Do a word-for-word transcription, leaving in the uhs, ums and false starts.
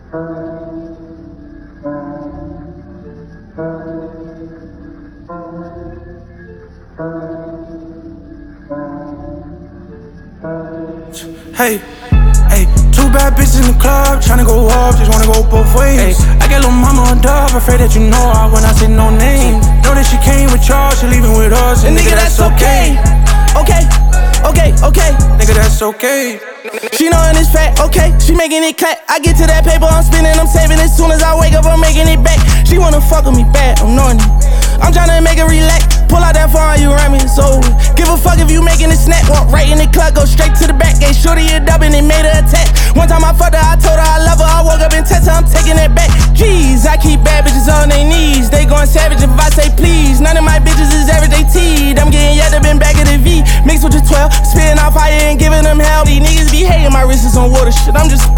Hey, hey, two bad bitches in the club, tryna go up, just wanna go both ways. Ay, I get lil' mama a dub, afraid that you know her when I say no name. Know that she came with y'all, she leaving with us, and, and nigga, that's okay. Okay, okay, okay. Nigga, that's okay. She knowin' it's fat, okay. She making it clap. I get to that paper, I'm spinning, I'm saving. As soon as I wake up, I'm making it back. She wanna fuck with me bad, I'm knowing it. I'm tryna make her relax. Pull out that phone, you run me, it's over. Give a fuck if you making a snap. Walk right in the club, go straight to the back. Gave shorty a dub and they made her attack. One time I fucked her, I told her I love her. I woke up and text her, I'm taking it back. Jeez, I keep bad bitches on their knees. They going savage if I say please. None of my bitches is average, they teed. I'm getting yet up in back of the V. Mixed with the twelve, spitting off fire and giving them hell. These niggas be hating, my wrist is on water shit. I'm just